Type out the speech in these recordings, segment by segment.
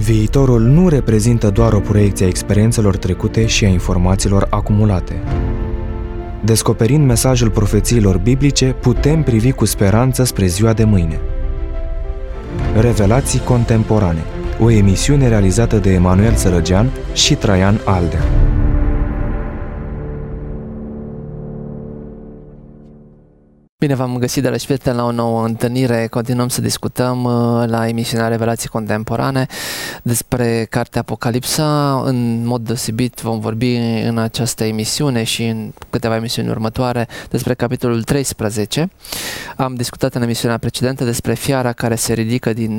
Viitorul nu reprezintă doar o proiecție a experiențelor trecute și a informațiilor acumulate. Descoperind mesajul profețiilor biblice, putem privi cu speranță spre ziua de mâine. Revelații contemporane, o emisiune realizată de Emanuel Sărăgean și Traian Aldea. Bine v-am găsit, dragi prieteni, la o nouă întâlnire. Continuăm să discutăm la emisiunea Revelații Contemporane despre cartea Apocalipsa. În mod deosebit vom vorbi în această emisiune și în câteva emisiuni următoare despre capitolul 13. Am discutat în emisiunea precedentă despre fiara care se ridică din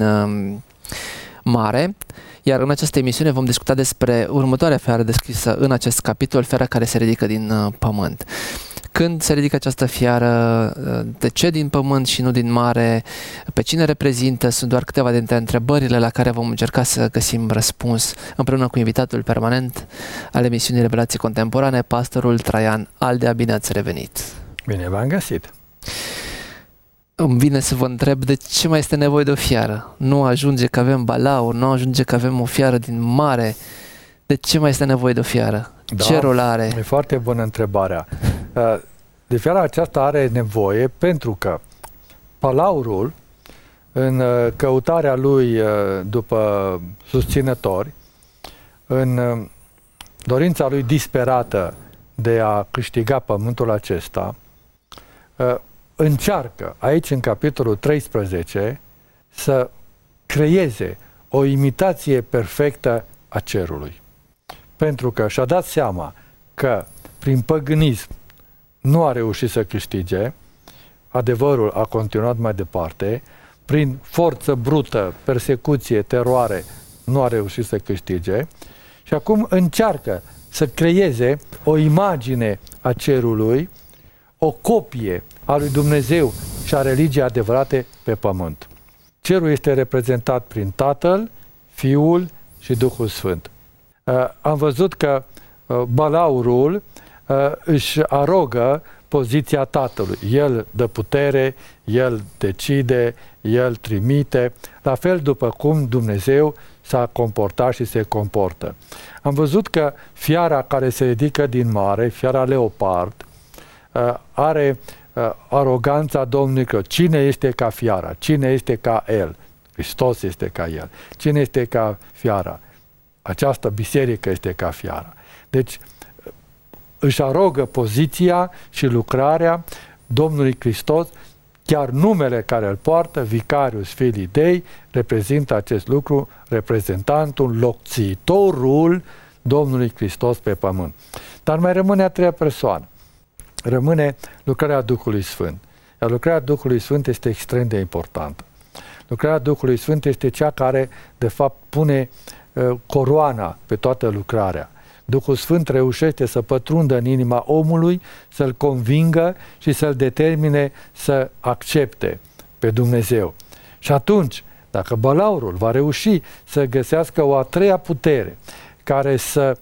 mare, iar în această emisiune vom discuta despre următoarea fiară descrisă în acest capitol, fiara care se ridică din pământ. Când se ridică această fiară, de ce din pământ și nu din mare, pe cine reprezintă, sunt doar câteva dintre întrebările la care vom încerca să găsim răspuns împreună cu invitatul permanent al emisiunii Revelații Contemporane, pastorul Traian Aldea. Bine ați revenit! Bine v-am găsit! Îmi vine să vă întreb de ce mai este nevoie de o fiară. Nu ajunge că avem balaur, nu ajunge că avem o fiară din mare. De ce mai este nevoie de o fiară? Da, ce rol are? E foarte bună întrebarea. De fiara aceasta are nevoie pentru că balaurul, în căutarea lui după susținători, în dorința lui disperată de a câștiga pământul acesta, încearcă aici în capitolul 13 să creeze o imitație perfectă a cerului. Pentru că și-a dat seama că prin păgânism nu a reușit să câștige, adevărul a continuat mai departe, prin forță brută, persecuție, teroare, nu a reușit să câștige și acum încearcă să creeze o imagine a cerului, o copie a lui Dumnezeu și a religiei adevărate pe pământ. Cerul este reprezentat prin Tatăl, Fiul și Duhul Sfânt. Am văzut că balaurul își arogă poziția Tatălui. El dă putere, El decide, El trimite, la fel după cum Dumnezeu s-a comportat și se comportă. Am văzut că fiara care se ridică din mare, fiara leopard, are aroganța Domnului că cine este ca fiara, cine este ca El? Hristos este ca El. Cine este ca fiara? Această biserică este ca fiara. Deci își arogă poziția și lucrarea Domnului Hristos, chiar numele care îl poartă, Vicarius Filii Dei, reprezintă acest lucru, reprezentantul, locțitorul Domnului Hristos pe pământ. Dar mai rămâne a treia persoană. Rămâne lucrarea Duhului Sfânt. Iar lucrarea Duhului Sfânt este extrem de importantă. Lucrarea Duhului Sfânt este cea care, de fapt, pune coroana pe toată lucrarea. Duhul Sfânt reușește să pătrundă în inima omului, să-l convingă și să-l determine să accepte pe Dumnezeu. Și atunci, dacă balaurul va reuși să găsească o a treia putere care să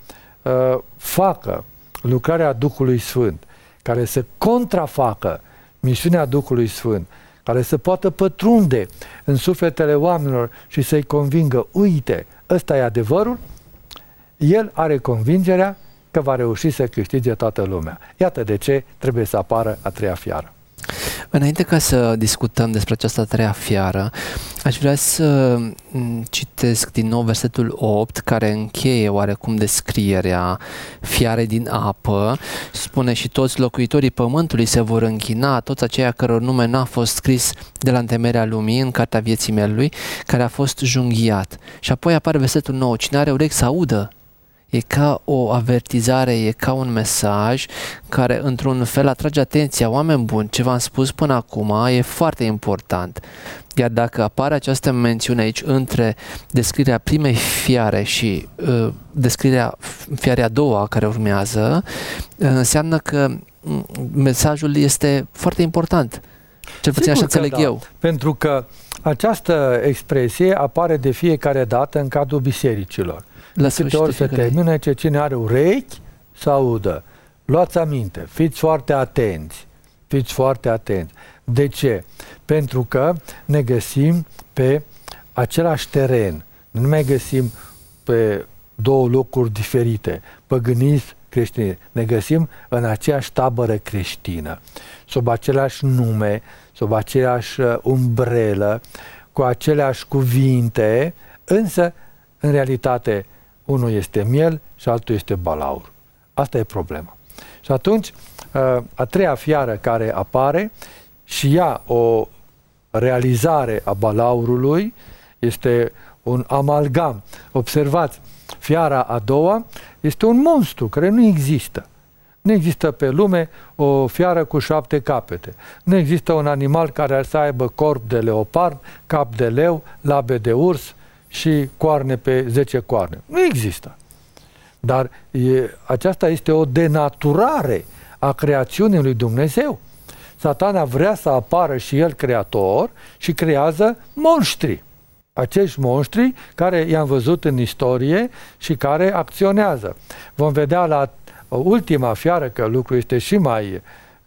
facă lucrarea Duhului Sfânt, care să contrafacă misiunea Duhului Sfânt, care să poată pătrunde în sufletele oamenilor și să-i convingă, uite, ăsta e adevărul, el are convingerea că va reuși să câștige toată lumea. Iată de ce trebuie să apară a treia fiară. Înainte ca să discutăm despre această a treia fiară, aș vrea să citesc din nou versetul 8, care încheie oarecum descrierea fiarei din apă. Spune: și toți locuitorii pământului se vor închina, toți aceia căror nume n-a fost scris de la întemeierea lumii în cartea vieții mielului, care a fost junghiat. Și apoi apare versetul 9: cine are urechi să audă. E ca o avertizare, e ca un mesaj care într-un fel atrage atenția. Oameni buni, ce v-am spus până acum e foarte important. Iar dacă apare această mențiune aici între descrierea primei fiare și descrierea fiarei a doua care urmează, înseamnă că mesajul este foarte important. Cel puțin așa înțeleg eu. Pentru că această expresie apare de fiecare dată în cadrul bisericilor. De câte ori se termină ce cine are urechi să audă. Luați aminte, fiți foarte atenți. Fiți foarte atenți. De ce? Pentru că ne găsim pe același teren. Nu mai găsim pe două locuri diferite, păgânism, creștinism. Ne găsim în aceeași tabără creștină, sub același nume, sub aceeași umbrelă, cu aceleași cuvinte, însă, în realitate, unul este miel și altul este balaur. Asta e problema. Și atunci, a treia fiară care apare și ea o realizare a balaurului, este un amalgam. Observați, fiara a doua este un monstru care nu există. Nu există pe lume o fiară cu 7 capete. Nu există un animal care să aibă corp de leopard, cap de leu, labe de urs și coarne pe 10 coarne. Nu există. Dar aceasta este o denaturare a creațiunii lui Dumnezeu. Satana vrea să apară și el creator și creează monștri. Acești monștri care i-am văzut în istorie și care acționează. Vom vedea la ultima fiară că lucrul este și mai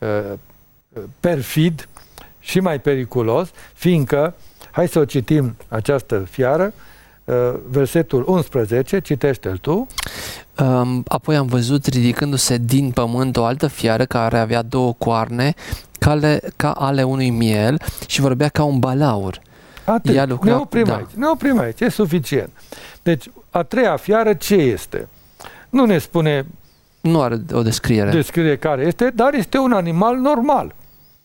perfid și mai periculos, fiindcă, hai să o citim această fiară, versetul 11, citește-l tu. Apoi am văzut ridicându-se din pământ o altă fiară care avea 2 coarne ca ale unui miel și vorbea ca un balaur. Atât. Ne oprim aici, e suficient. Deci, a treia fiară ce este? Nu ne spune... Nu are o descriere care este, dar este un animal normal.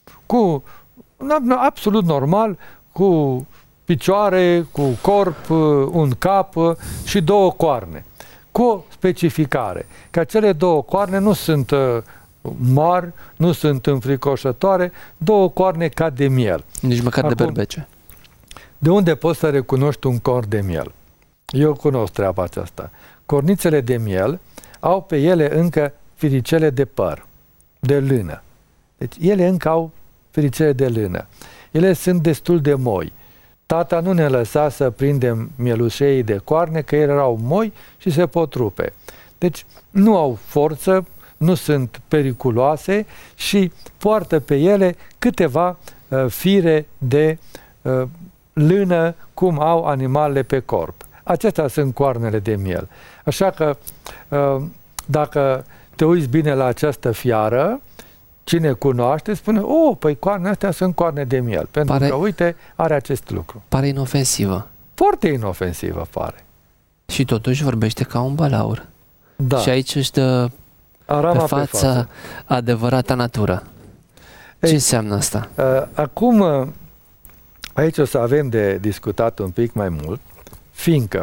Absolut normal, cu picioare, cu corp, un cap și 2 coarne. Cu o specificare, că cele 2 coarne nu sunt mari, nu sunt înfricoșătoare, 2 coarne ca de miel. Nici măcar de berbece. De unde poți să recunoști un corn de miel? Eu cunosc treaba aceasta. Cornițele de miel au pe ele încă firicele de păr, de lână. Deci ele încă au firicele de lână. Ele sunt destul de moi. Tata nu ne lăsa să prindem mielușei de coarne, că ele erau moi și se pot rupe. Deci nu au forță, nu sunt periculoase și poartă pe ele câteva fire de lână, cum au animalele pe corp. Acestea sunt coarnele de miel. Așa că dacă te uiți bine la această fiară, cine cunoaște, spune, păi coarnele astea sunt coarne de miel. Pentru că, uite, are acest lucru. Pare inofensivă. Foarte inofensivă pare. Și totuși vorbește ca un balaur. Da. Și aici își dă pe față adevărata natură. Ce înseamnă asta? Acum, aici o să avem de discutat un pic mai mult, fiindcă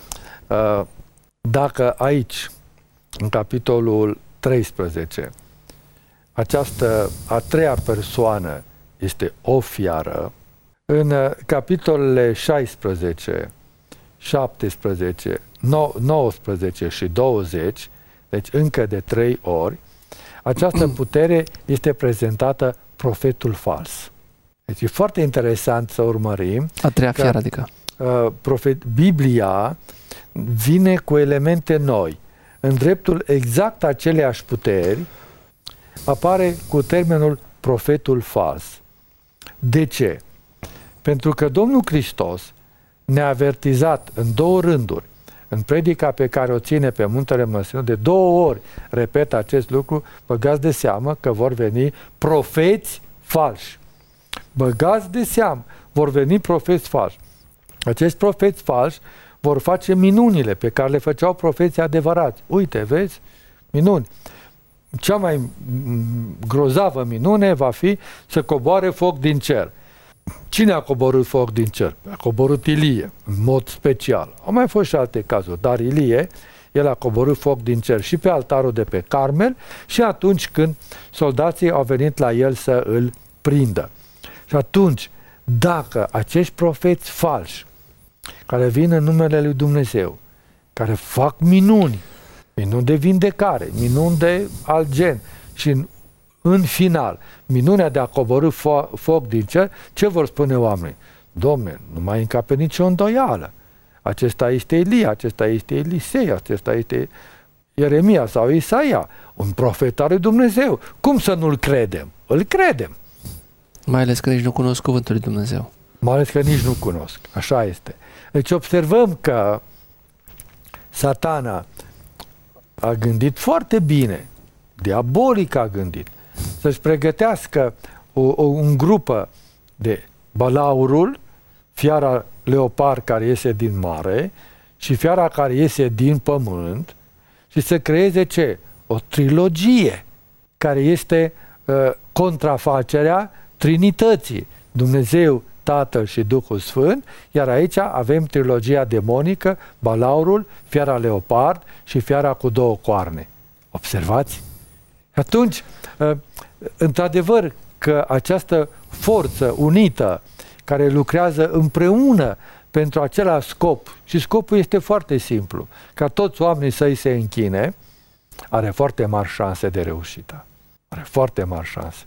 dacă aici, în capitolul 13, această a treia persoană este o fiară, în capitolele 16, 17, 19 și 20, deci încă de 3 ori, această putere este prezentată profetul fals. Deci e foarte interesant să urmărim. A treia fiară, adică. Biblia vine cu elemente noi. În dreptul exact aceleași puteri apare cu termenul profetul fals. De ce? Pentru că Domnul Hristos ne-a avertizat în 2 rânduri, în predica pe care o ține pe Muntele Măslinului, de 2 ori repetă acest lucru, băgați de seamă că vor veni profeți falși. Băgați de seamă, vor veni profeți falși. Acești profeți falși vor face minunile pe care le făceau profeții adevărați. Uite, vezi? Minuni. Cea mai grozavă minune va fi să coboare foc din cer. Cine a coborât foc din cer? A coborât Ilie, în mod special. Au mai fost și alte cazuri, dar Ilie, el a coborât foc din cer și pe altarul de pe Carmel și atunci când soldații au venit la el să îl prindă. Și atunci, dacă acești profeți falși, care vin în numele lui Dumnezeu, care fac minuni de vindecare, minuni de alt gen și în final, minunea de a coborî foc din cer, ce vor spune oamenii? Dom'le, nu mai încape nicio îndoială. Acesta este Elia, acesta este Elisei, acesta este Ieremia sau Isaia, un profet al lui Dumnezeu. Cum să nu-l credem? Îl credem. Mai ales că nici nu cunosc cuvântul lui Dumnezeu. mai ales că nici nu cunosc. Așa este. Deci observăm că Satana a gândit foarte bine, diabolic a gândit, să-și pregătească un grupă de balaurul, fiara leopard care iese din mare și fiara care iese din pământ și să creeze ce? O trilogie care este contrafacerea Trinității, Dumnezeu, Tatăl și Duhul Sfânt, iar aici avem trilogia demonică, balaurul, fiara leopard și fiara cu două coarne. Observați? Atunci, într-adevăr că această forță unită care lucrează împreună pentru același scop, și scopul este foarte simplu, ca toți oamenii să-i se închine, are foarte mari șanse de reușită. Are foarte mari șanse.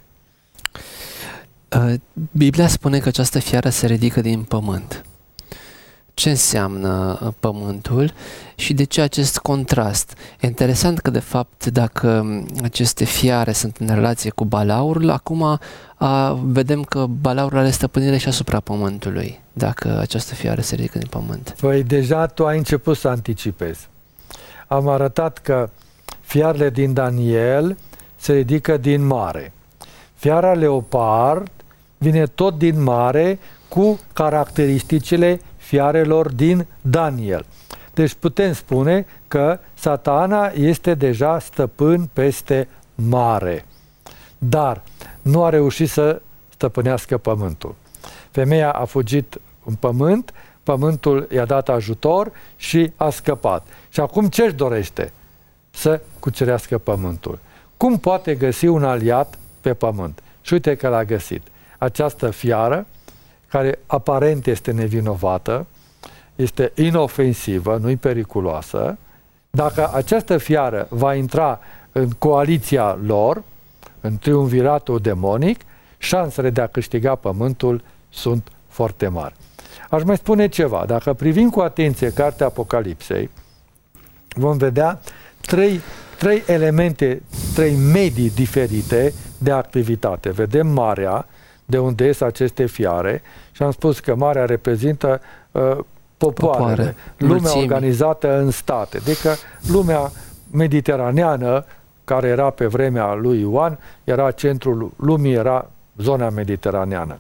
Biblia spune că această fiară se ridică din pământ. Ce înseamnă pământul și de ce acest contrast? E interesant că, de fapt, dacă aceste fiare sunt în relație cu balaurul, acum vedem că balaurul are stăpânire și asupra pământului, dacă această fiară se ridică din pământ. Păi deja tu ai început să anticipezi. Am arătat că fiarele din Daniel se ridică din mare. Fiara leopard vine tot din mare cu caracteristicile fiarelor din Daniel. Deci putem spune că Satana este deja stăpân peste mare. Dar nu a reușit să stăpânească pământul. Femeia a fugit în pământ, pământul i-a dat ajutor și a scăpat. Și acum ce-și dorește? Să cucerească pământul. Cum poate găsi un aliat pe pământ? Și uite că l-a găsit. Această fiară, care aparent este nevinovată, este inofensivă, nu-i periculoasă. Dacă această fiară va intra în coaliția lor, în triumviratul demonic, șansele de a câștiga pământul sunt foarte mari. Aș mai spune ceva. Dacă privim cu atenție Cartea Apocalipsei, vom vedea trei elemente, trei medii diferite de activitate. Vedem marea, de unde ies aceste fiare, și am spus că marea reprezintă popoarele, lumea organizată în state. Adică lumea mediteraneană, care era pe vremea lui Ioan, era centrul lumii, era zona mediteraneană.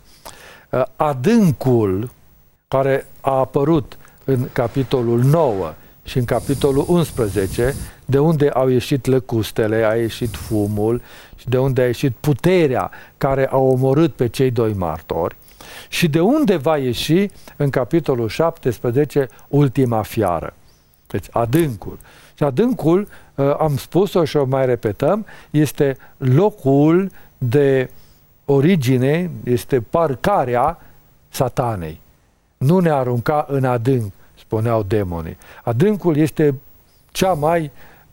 Adâncul, care a apărut în capitolul 9 și în capitolul 11, de unde au ieșit lăcustele, a ieșit fumul și de unde a ieșit puterea care a omorât pe cei doi martori, și de unde va ieși în capitolul 17 ultima fiară. Deci adâncul. Și adâncul, am spus-o și o mai repetăm, este locul de origine, este parcarea Satanei. Nu ne arunca în adânc, spuneau demonii. Adâncul este cea mai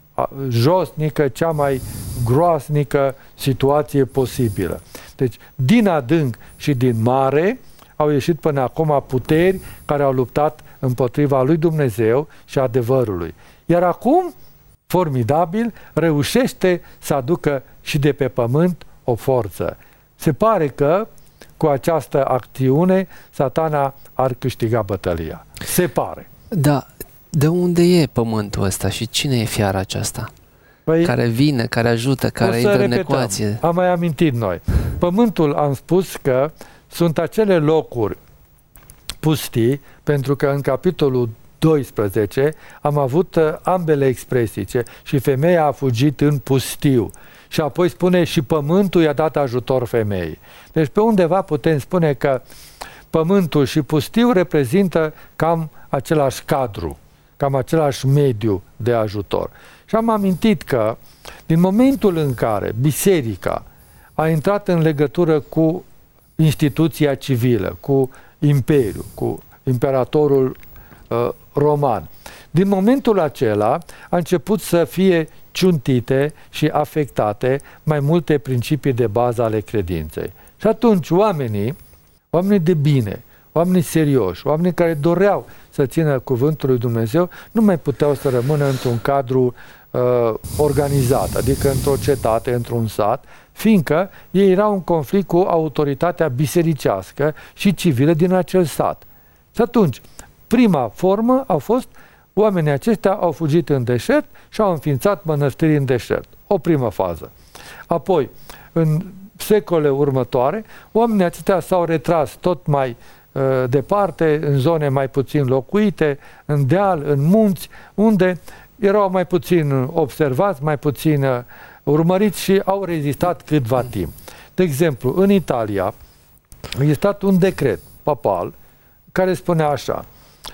josnică, cea mai groasnică situație posibilă. Deci, din adânc și din mare au ieșit până acum puteri care au luptat împotriva lui Dumnezeu și adevărului. Iar acum, formidabil, reușește să aducă și de pe pământ o forță. Se pare că cu această acțiune Satana ar câștiga bătălia. Se pare. Da. De unde e pământul ăsta și cine e fiara aceasta? Păi, care vine, care ajută, care intră în ecuație? Am mai amintit noi. Pământul, am spus că sunt acele locuri pustii, pentru că în capitolul 12 am avut ambele expresii, și femeia a fugit în pustiu. Și apoi spune și pământul i-a dat ajutor femeii. Deci pe undeva putem spune că pământul și pustiu reprezintă cam același cadru, cam același mediu de ajutor. Și am amintit că din momentul în care biserica a intrat în legătură cu instituția civilă, cu imperiul, cu imperatorul roman, din momentul acela a început să fie ciuntite și afectate mai multe principii de bază ale credinței. Și atunci oamenii de bine, oamenii serioși, oamenii care doreau să țină cuvântul lui Dumnezeu, nu mai puteau să rămână într-un cadru organizat, adică într-o cetate, într-un sat, fiindcă ei erau în conflict cu autoritatea bisericească și civilă din acel sat. Și atunci, prima formă a fost, oamenii aceștia au fugit în deșert și au înființat mănăstiri în deșert. O primă fază. Apoi, în secolele următoare, oamenii aceștia s-au retras tot mai departe, în zone mai puțin locuite, în deal, în munți, unde erau mai puțin observați, mai puțin urmăriți și au rezistat câtva timp. De exemplu, în Italia a existat un decret papal care spunea așa: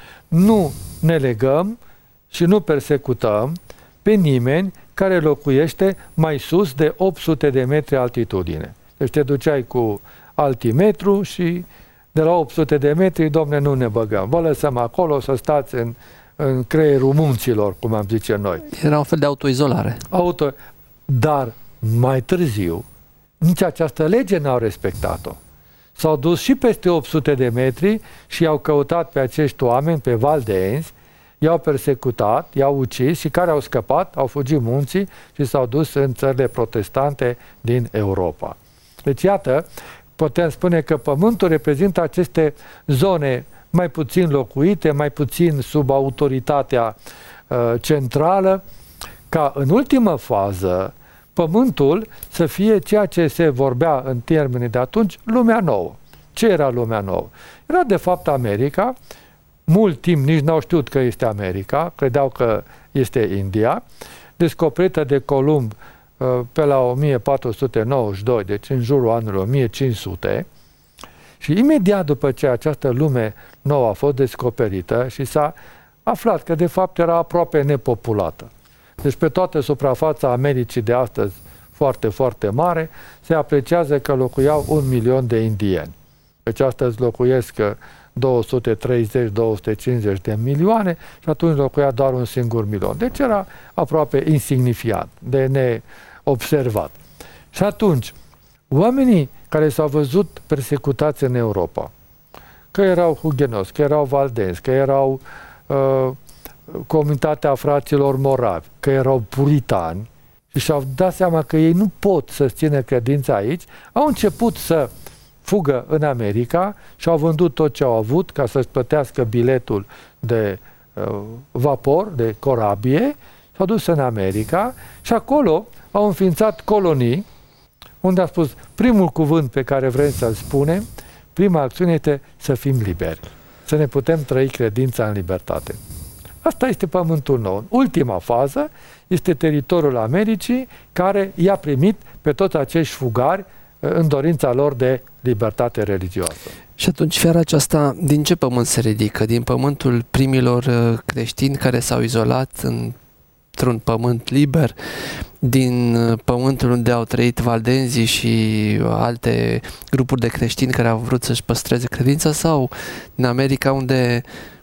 nu ne legăm și nu persecutăm pe nimeni care locuiește mai sus de 800 de metri altitudine. Deci te duceai cu altimetru și de la 800 de metri, domne, nu ne băgăm. Vă lăsăm acolo să stați în creierul munților, cum am zice noi. Era un fel de autoizolare. Dar mai târziu, nici această lege n-au respectat-o. S-au dus și peste 800 de metri și i-au căutat pe acești oameni, pe valdenzi, i-au persecutat, i-au ucis și care au scăpat, au fugit munții și s-au dus în țările protestante din Europa. Deci, iată, putem spune că Pământul reprezintă aceste zone mai puțin locuite, mai puțin sub autoritatea centrală, ca în ultimă fază Pământul să fie ceea ce se vorbea în termenii de atunci, lumea nouă. Ce era lumea nouă? Era de fapt America. Mult timp nici n-au știut că este America, credeau că este India, descoperită de Columb pe la 1492, deci în jurul anului 1500, și imediat după ce această lume nouă a fost descoperită și s-a aflat că de fapt era aproape nepopulată. Deci pe toată suprafața Americii de astăzi, foarte, foarte mare, se apreciază că locuiau 1 milion de indieni. Deci astăzi locuiesc 230-250 de milioane și atunci locuia doar 1 singur milion. Deci era aproape insignifiant, de neobservat. Și atunci, oamenii care s-au văzut persecutați în Europa, că erau hugenoți, că erau valdenzi, că erau comunitatea fraților moravi, că erau puritani și și-au dat seama că ei nu pot să țină credința aici, au început să fugă în America și au vândut tot ce au avut ca să-și plătească biletul de vapor, de corabie, s-au dus în America și acolo au înființat colonii unde a spus primul cuvânt pe care vrem să-l spunem, prima acțiune este să fim liberi, să ne putem trăi credința în libertate. Asta este Pământul nou. Ultima fază este teritoriul Americii care i-a primit pe toți acești fugari în dorința lor de libertate religioasă. Și atunci fiara aceasta din ce pământ se ridică? Din pământul primilor creștini care s-au izolat într-un pământ liber, din pământul unde au trăit valdenzii și alte grupuri de creștini care au vrut să-și păstreze credința, sau din America unde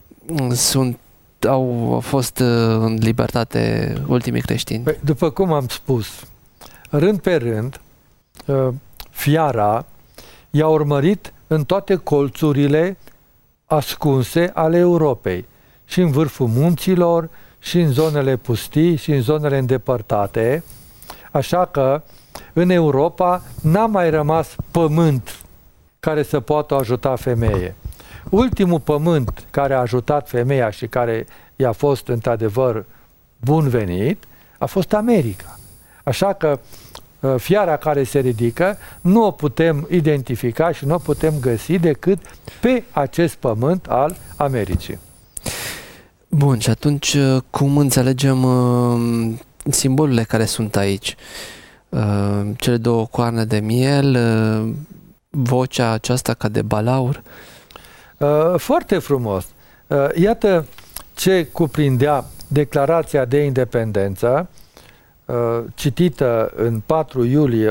au fost în libertate ultimii creștini? Păi, după cum am spus, rând pe rând, fiara i-a urmărit în toate colțurile ascunse ale Europei, și în vârful munților, și în zonele pustii, și în zonele îndepărtate, așa că în Europa n-a mai rămas pământ care să poată ajuta femeie. Ultimul pământ care a ajutat femeia și care i-a fost într-adevăr bun venit a fost America. Așa că fiara care se ridică nu o putem identifica și nu o putem găsi decât pe acest pământ al Americii. Bun, și atunci cum înțelegem simbolurile care sunt aici? Cele două coarne de miel, vocea aceasta ca de balaur? Foarte frumos. Iată ce cuprindea Declarația de Independență, citită în 4 iulie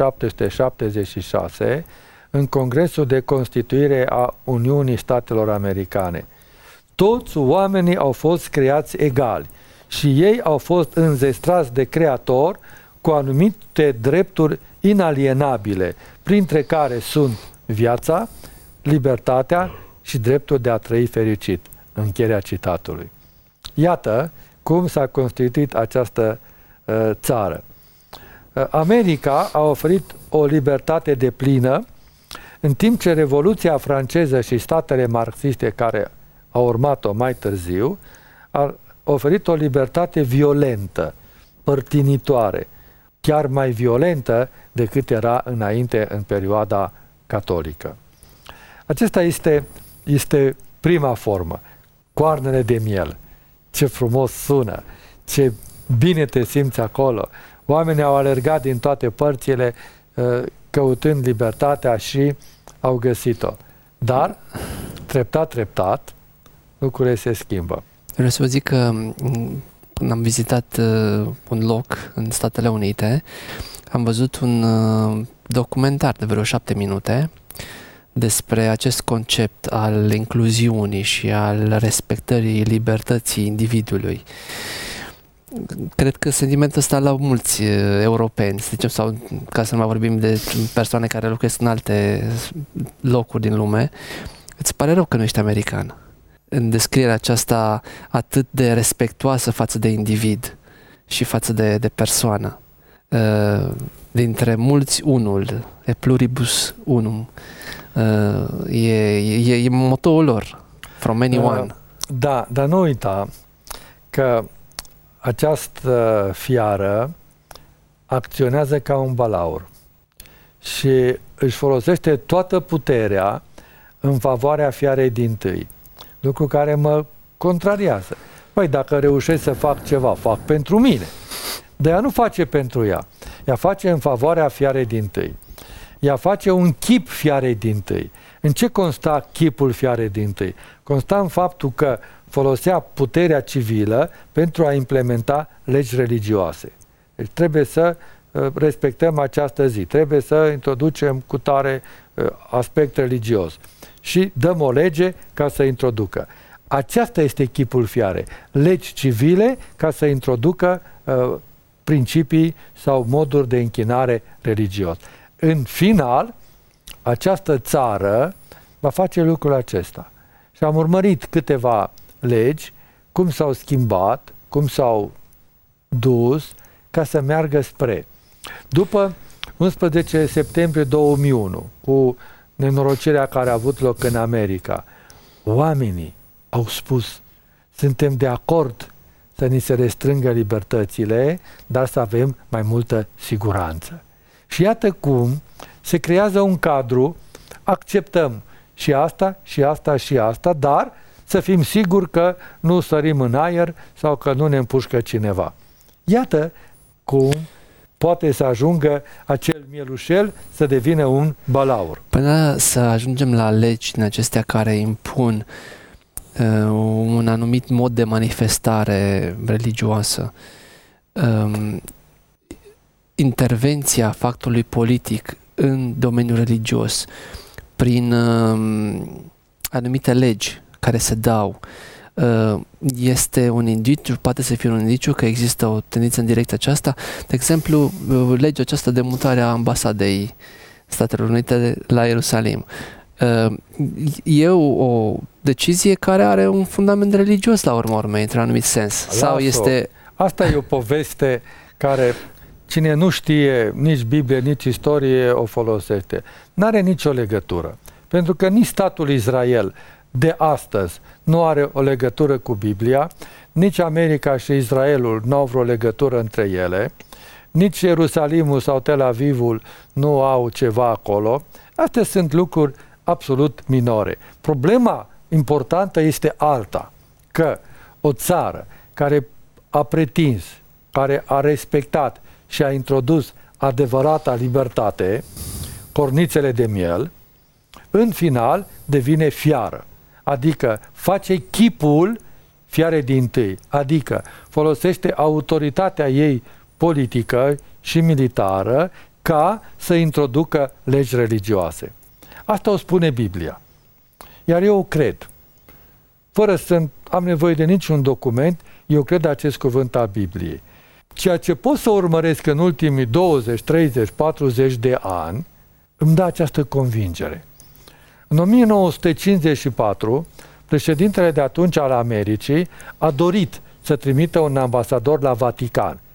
1776 în Congresul de Constituire a Uniunii Statelor Americane. Toți oamenii au fost creați egali și ei au fost înzestrați de Creator cu anumite drepturi inalienabile, printre care sunt viața, libertatea și dreptul de a trăi fericit. Încheierea citatului. Iată cum s-a constituit această țară. America a oferit o libertate deplină, în timp ce Revoluția franceză și statele marxiste care au urmat-o mai târziu au oferit o libertate violentă, părtinitoare, chiar mai violentă decât era înainte în perioada catolică. Acesta este prima formă. Coarnele de miel. Ce frumos sună, ce bine te simți acolo. Oamenii au alergat din toate părțile căutând libertatea și au găsit-o. Dar, treptat, treptat, lucrurile se schimbă. Vreau să vă zic că când am vizitat un loc în Statele Unite, am văzut un documentar de vreo 7 minute despre acest concept al incluziunii și al respectării libertății individului. Cred că sentimentul ăsta la mulți europeni, să zicem, sau ca să nu mai vorbim de persoane care locuiesc în alte locuri din lume, îți pare rău că nu ești american. În descrierea aceasta atât de respectuoasă față de individ și față de persoană. Dintre mulți unul, e pluribus unum, e motoul lor, from many one. Da, dar nu uita că această fiară acționează ca un balaur și își folosește toată puterea în favoarea fiarei dintâi, lucru care mă contrariază. Păi dacă reușesc să fac ceva, fac pentru mine. Dar ea nu face pentru ea. Ea face în favoarea fiarei dintâi. Ea face un chip fiarei dintâi. În ce consta chipul fiarei dintâi? Consta în faptul că folosea puterea civilă pentru a implementa legi religioase. Deci trebuie să respectăm această zi, trebuie să introducem cu tare aspect religios și dăm o lege ca să introducă. Aceasta este chipul fiarei. Legi civile ca să introducă principii sau moduri de închinare religios. În final, această țară va face lucrul acesta. Și am urmărit câteva legi, cum s-au schimbat, cum s-au dus, ca să meargă spre. După 11 septembrie 2001, cu nenorocirea care a avut loc în America, oamenii au spus, suntem de acord să ni se restrângă libertățile, dar să avem mai multă siguranță. Și iată cum se creează un cadru, acceptăm și asta, și asta, și asta, dar să fim siguri că nu sărim în aer sau că nu ne împușcă cineva. Iată cum poate să ajungă acel mielușel să devină un balaur. Până să ajungem la legi din acestea care impun un anumit mod de manifestare religioasă, intervenția factorului politic în domeniul religios prin anumite legi care se dau este un indiciu, poate să fie un indiciu că există o tendință în direcția aceasta. De exemplu, legea aceasta de mutare a ambasadei Statelor Unite la Ierusalim. E o decizie care are un fundament religios la urma urmei, într-un anumit sens. Sau este... Asta e o poveste care cine nu știe nici Biblie, nici istorie o folosește. N-are nicio legătură. Pentru că nici statul Israel de astăzi nu are o legătură cu Biblia, nici America și Israelul nu au vreo legătură între ele, nici Ierusalimul sau Tel Avivul nu au ceva acolo. Astea sunt lucruri absolut minore. Problema importantă este alta, că o țară care a pretins, care a respectat și a introdus adevărata libertate, cornițele de miel, în final devine fiară. Adică face chipul fiarei dintâi, adică folosește autoritatea ei politică și militară ca să introducă legi religioase. Asta o spune Biblia. Iar eu cred, fără să am nevoie de niciun document, eu cred acest cuvânt al Bibliei. Ceea ce pot să urmăresc în ultimii 20, 30, 40 de ani, îmi dă această convingere. În 1954, președintele de atunci al Americii a dorit să trimită un ambasador la Vatican.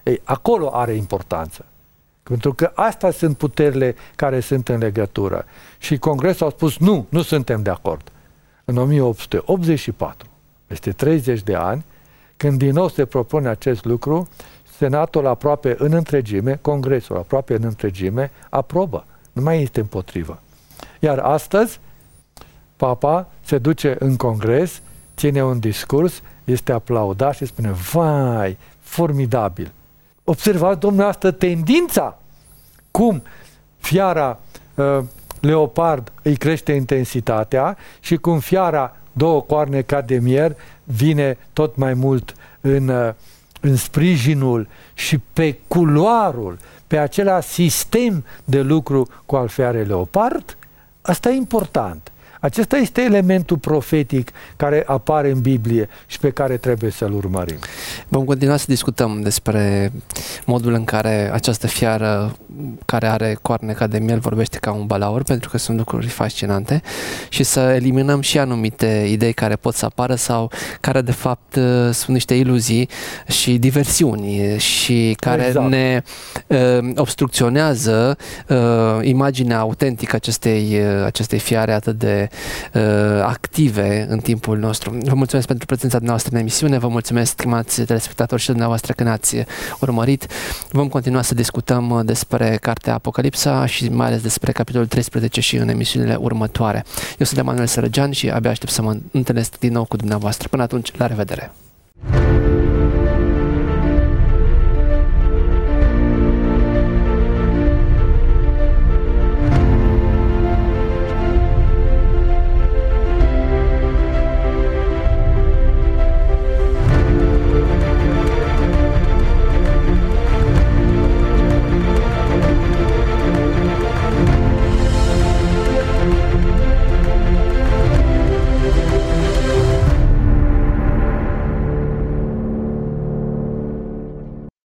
Ei, acolo are importanță. Pentru că astea sunt puterile care sunt în legătură. Și Congresul a spus nu suntem de acord. În 1884, peste 30 de ani, când din nou se propune acest lucru, Senatul aproape în întregime, Congresul aproape în întregime, aprobă. Nu mai este împotrivă. Iar astăzi, Papa se duce în Congres, ține un discurs, este aplaudat și spune, vai, formidabil. Observați, dumneavoastră, tendința cum fiara leopard îi crește intensitatea și cum fiara două coarne ca de mier vine tot mai mult în sprijinul și pe culoarul, pe acela sistem de lucru cu al fiarei leopard. Asta e important. Acesta este elementul profetic care apare în Biblie și pe care trebuie să-l urmărim. Vom continua să discutăm despre modul în care această fiară care are coarne ca de miel vorbește ca un balaur, pentru că sunt lucruri fascinante, și să eliminăm și anumite idei care pot să apară sau care de fapt sunt niște iluzii și diversiuni și care ne obstrucționează imaginea autentică acestei fiare atât de active în timpul nostru. Vă mulțumesc pentru prezența noastră în emisiune, vă mulțumesc, stimați telespectatori, și dumneavoastră că ne-ați urmărit. Vom continua să discutăm despre cartea Apocalipsa și mai ales despre capitolul 13 și în emisiunile următoare. Eu sunt Emanuel Sărăgean și abia aștept să mă întâlnesc din nou cu dumneavoastră. Până atunci, la revedere!